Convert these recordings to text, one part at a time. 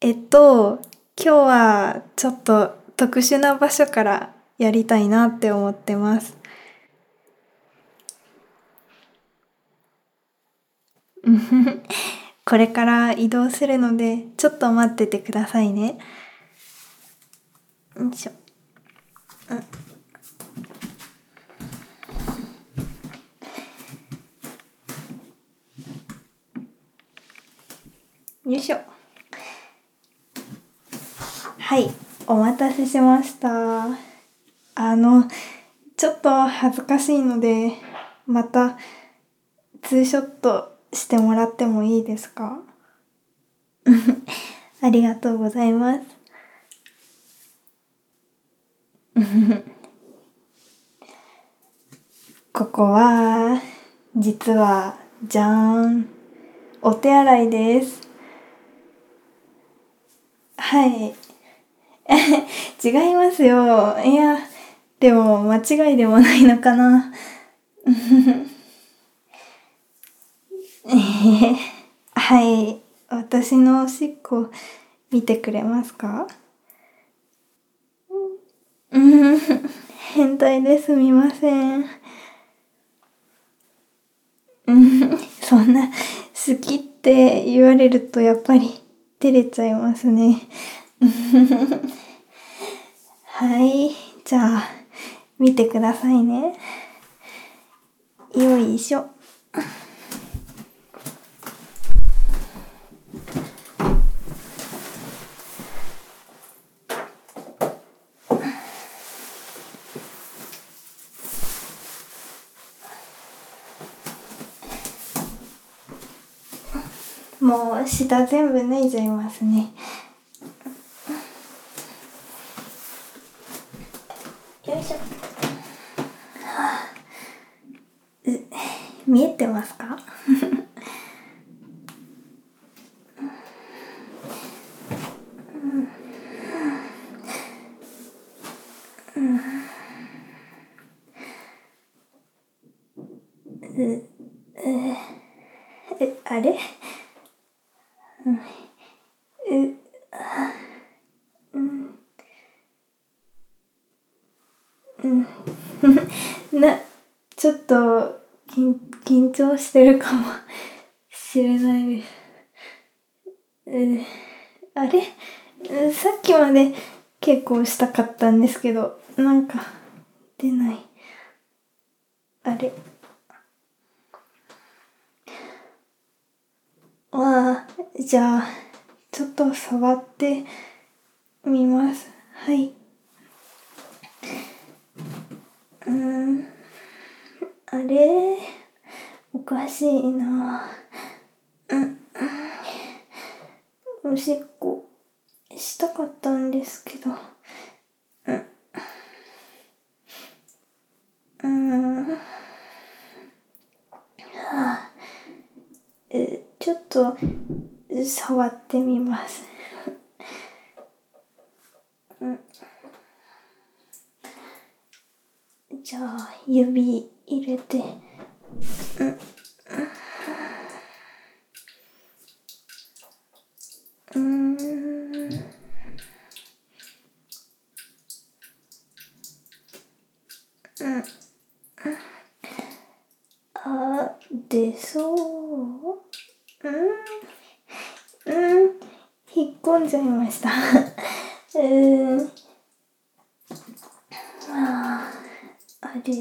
今日はちょっと特殊な場所からやりたいなって思ってます。これから移動するので、ちょっと待っててくださいね。よいしょ。よいしょ。はい、お待たせしました。ちょっと恥ずかしいので、またツーショットしてもらってもいいですか？ありがとうございます。ここは、実は、じゃーん、お手洗いです。はい。違いますよ。いや、でも間違いでもないのかな。はい。私のおしっこ見てくれますか？変態ですみません。そんな好きって言われるとやっぱり照れちゃいますね。はい。じゃあ、見てくださいね。よいしょ。もう下全部脱いじゃいますね。よいしょ。見えてますか？あれ？な、ちょっと緊張してるかもしれないです。あれ？さっきまで結構したかったんですけど、なんか出ない。あれ？じゃあ、ちょっと触ってみます。はい。あれ？おかしいな。おしっこしたかったんですけど。ちょっと触ってみます。じゃあ、指入れて。出そう。引っ込んじゃいました。あれ。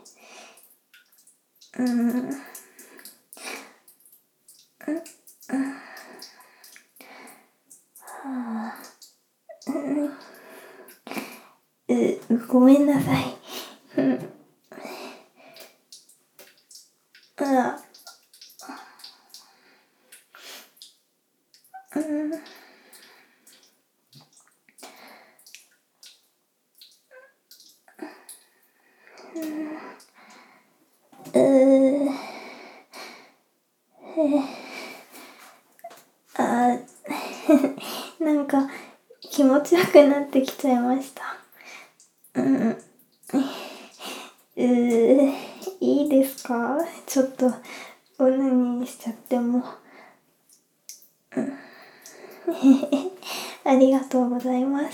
ごめんなさい。なんか気持ちよくなってきちゃいました。いいですか？ちょっとオナニーしちゃっても。 ありがとうございます。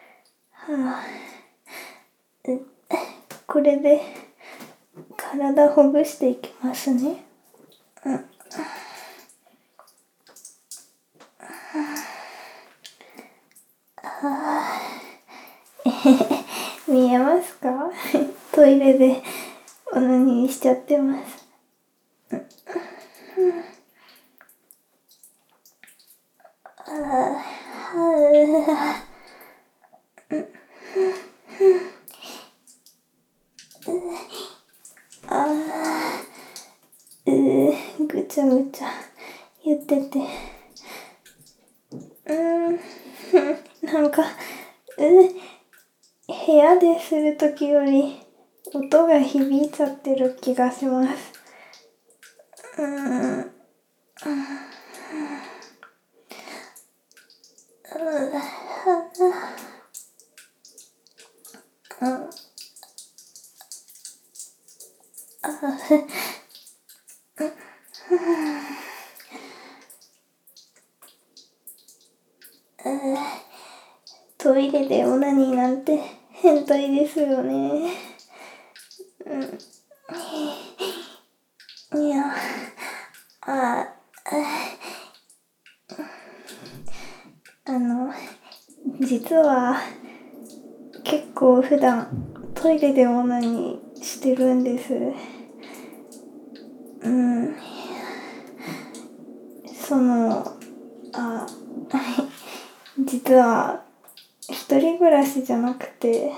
これで体ほぐしていきますね。見えますか？トイレでオナニーしちゃってます。ぐちゃぐちゃ言ってて、なんか部屋でするときより音が響いちゃってる気がします。トイレでオナニーなんて変態ですよね。いや、実は結構普段トイレでオナニーしてるんです。実は一人暮らしじゃなくて、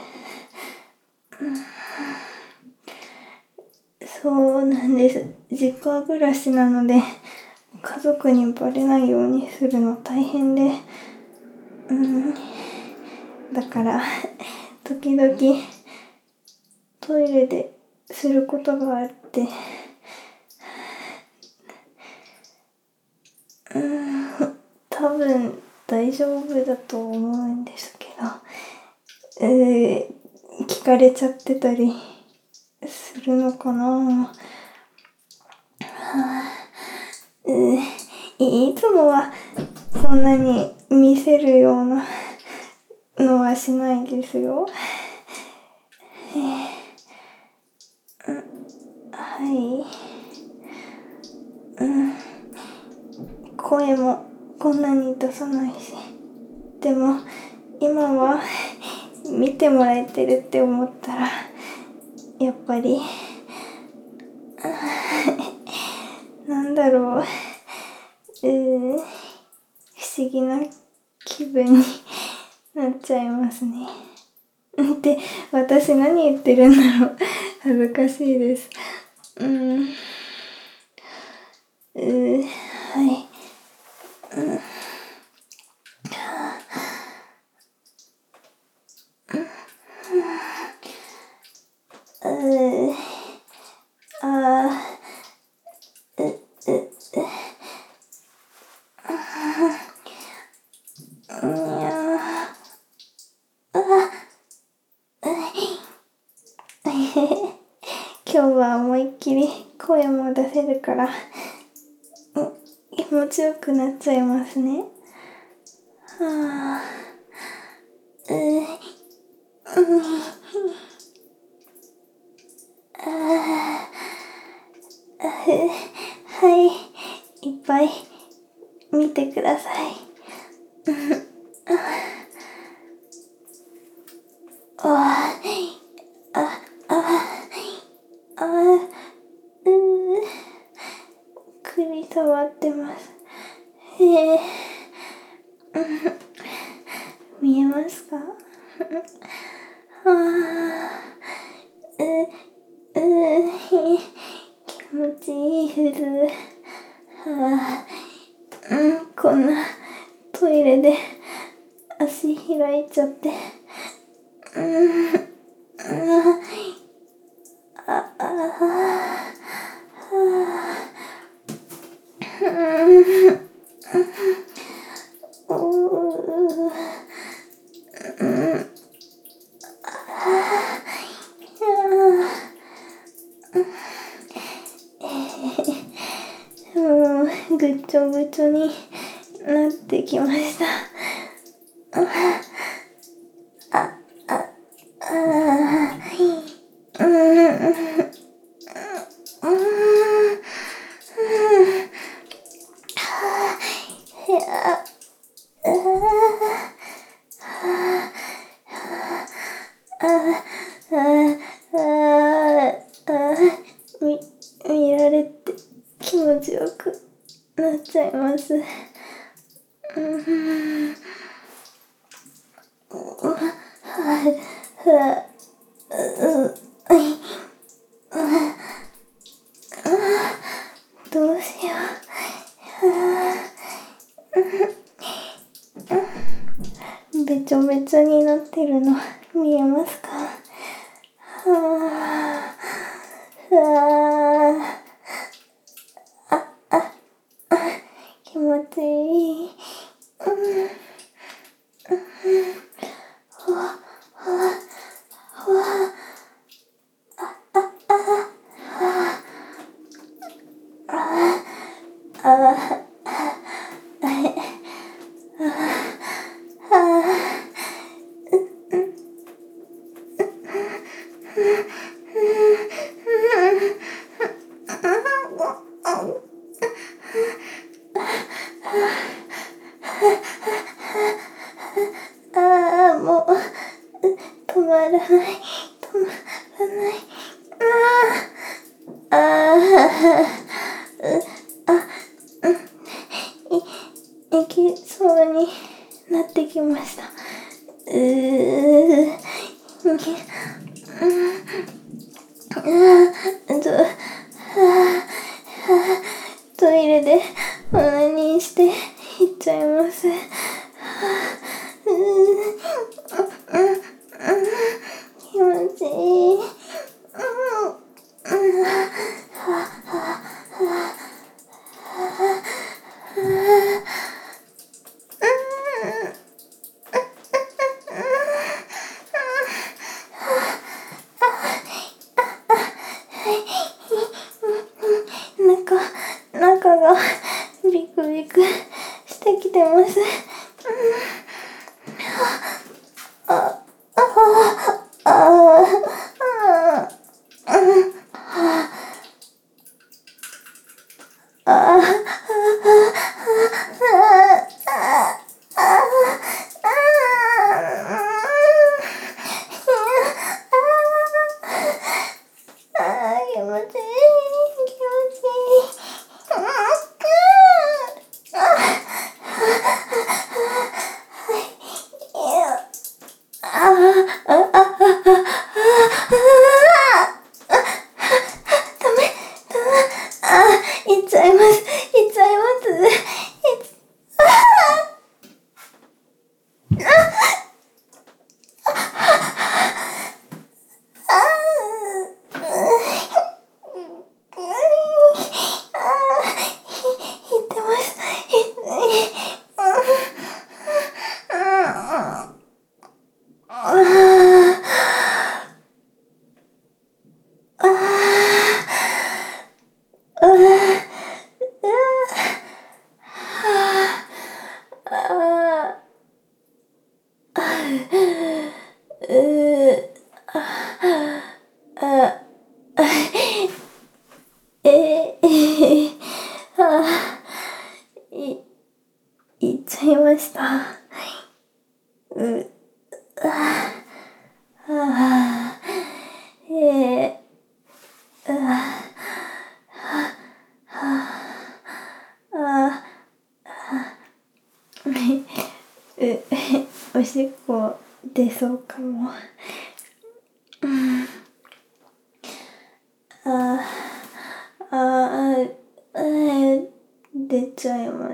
そうなんです。実家暮らしなので、家族にバレないようにするの大変で、だから時々トイレですることがあって、多分大丈夫だと思うんですけど、聞かれちゃってたりするのかな。いつもはそんなに見せるようなのはしないですよ。はい。声もこんなに出さないし。でも今は見てもらえてるって思ったら、やっぱりなんだろう、不思議な気分になっちゃいますね。で、私何言ってるんだろう。恥ずかしいです。はい。今日は思いっきり声も出せるから気持ちよくなっちゃいますね。はい、いっぱい見てください。首触ってます。見えますか？気持ちいいです。こんなトイレで足開いちゃって、ぐっちょぐちょになってきました。 見られて気持ちよくなっちゃいます。どうしよう。べちょべちょになってるの見えますか？気持ちいい。もう止まらない。いきそうになってきました。トイレでオナニーしていっちゃいます。気持ちいい。中がビクビクしてきてます。気持ちいい。いっちゃいます。言っちゃいました。おしっこ出そうかも。出ちゃいます。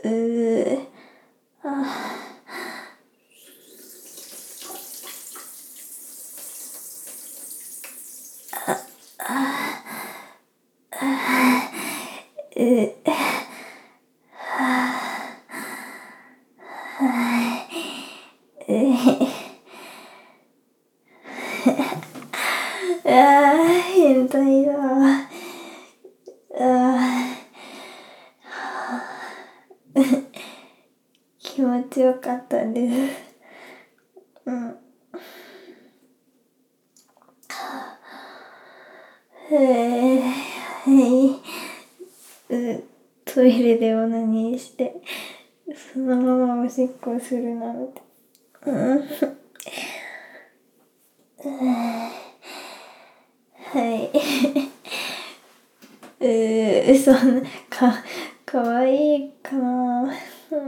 変態だ。気気持ちよかったです。うん。はい。トイレでオナニーして、そのままおしっこするなんて。うん。はい。そんな、かわいいかな。うん、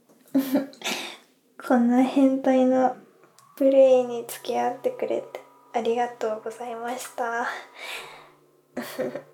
こんな変態なプレイに付き合ってくれてありがとうございました。